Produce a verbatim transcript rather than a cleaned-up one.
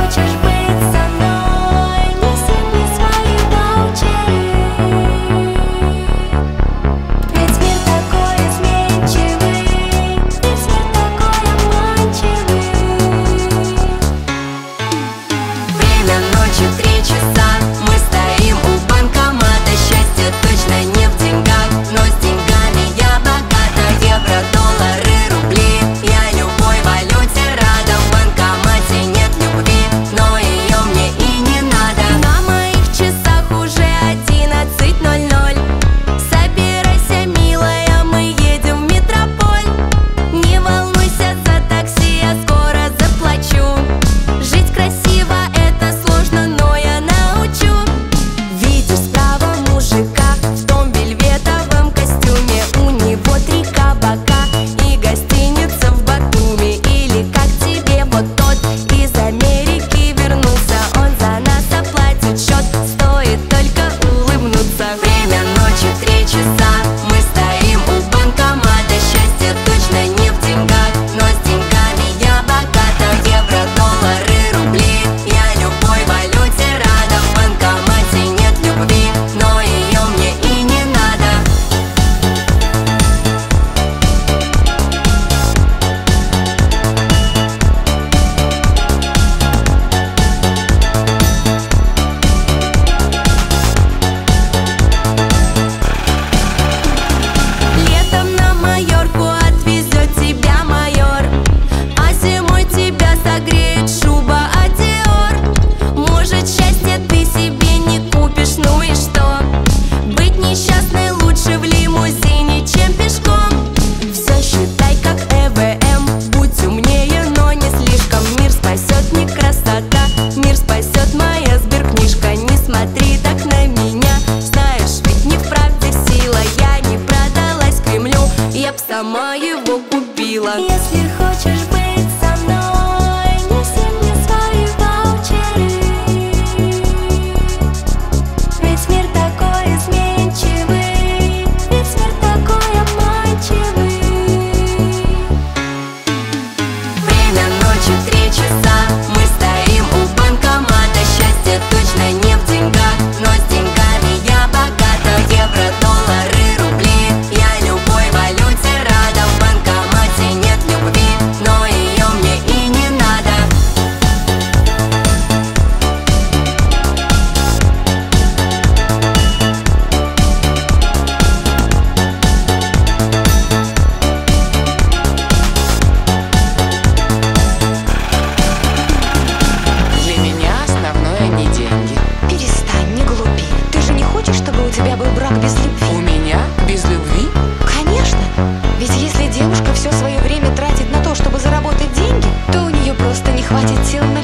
сама его купила. Если хочешь быть со мной, неси мне свои ваучеры. Ведь мир такой изменчивый, ведь мир такой обманчивый. Время ночи три часа, мы стоим у банкомата. Счастье точно не в деньгах, но с деньгами я богата. Евро, доллары, рубли, я любой валюте рада. В банкомате нет любви, но ее мне и не надо. Для меня основное не деньги. Перестань, не глупи. Ты же не хочешь, чтобы у тебя был брак без любви? У меня без любви? Конечно. Ведь если девушка все свое время тратит на то, чтобы заработать деньги, то у нее просто не хватит сил